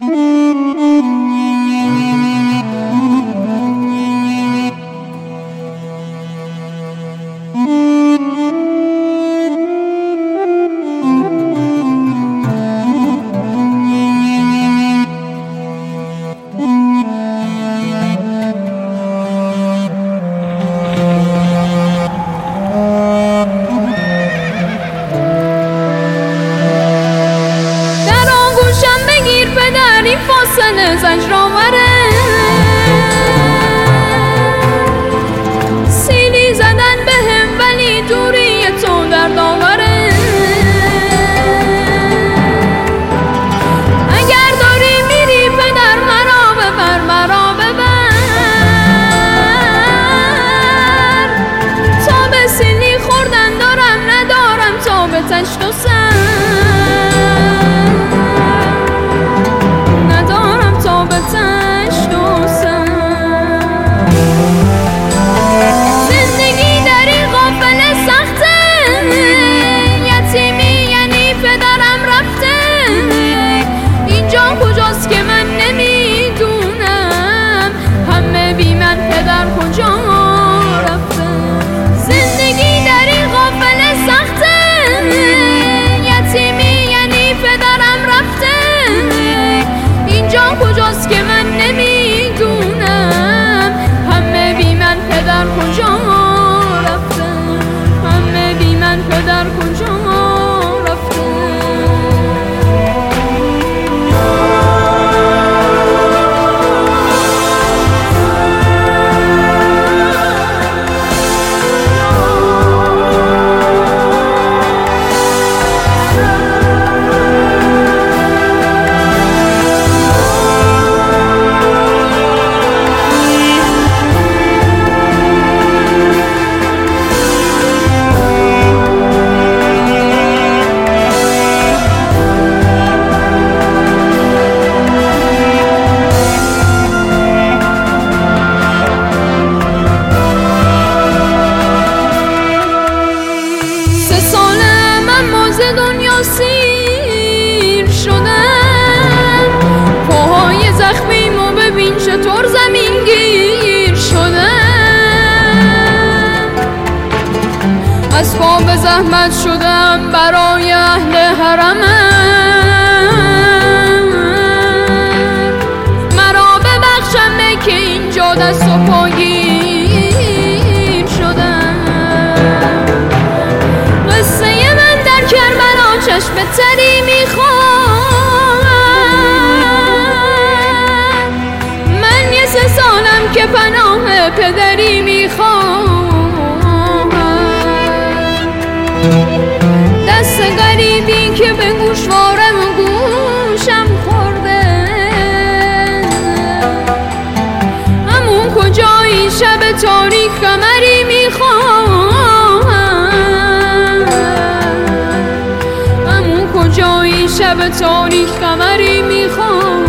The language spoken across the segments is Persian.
فاصله زجر آوره، سیلی زدن بهم ولی دوری تو درد آوره. اگر داری میری پدر مرا ببر، مرا ببر، تا به سیلی خوردن دارم ندارم تا به تشت و سر. زندگی در این قافله سخته، یتیمی یعنی پدرم رفته. اینجا کجاست که من نمیدونم، همه بی من پدر کجا رفته. زندگی در این قافله سخته، یتیمی یعنی پدرم رفته. اینجا کجاست که من نمیدونم، همه بی من پدر کجا رفته، همه بی من پدر کجا رفته. دنیا سیر شدم، پاهای زخمیمو ببین چطور زمین گیر شدم. از پا به زحمت شدم برای اهل حرمم، مرا ببخشم که اینجا دست و پاگیر شدم. قصه من در کربلا چشم تری میخوام، من یه 3 سالم که پناه پدری میخوام. دست غریبی که به گوشوارم و گوشم خورده، همون کجایی شب تاریک قمری میخوام، جایی شب تاریک قمری میخوام.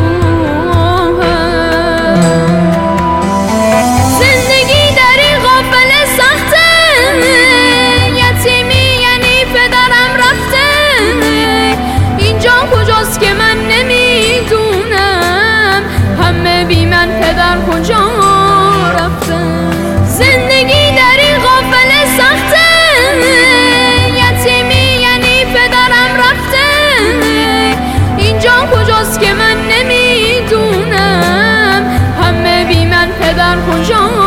زندگی در این قافله سخته، یتیمی یعنی پدرم رفته. اینجا کجاست که من نمیدونم، همه بی من پدر کجا رفته. زندگی در این قافله سخته، یتیمی یعنی پدرم رفته. اینجا کجاست که من نمیدونم، همه بی من پدر کجا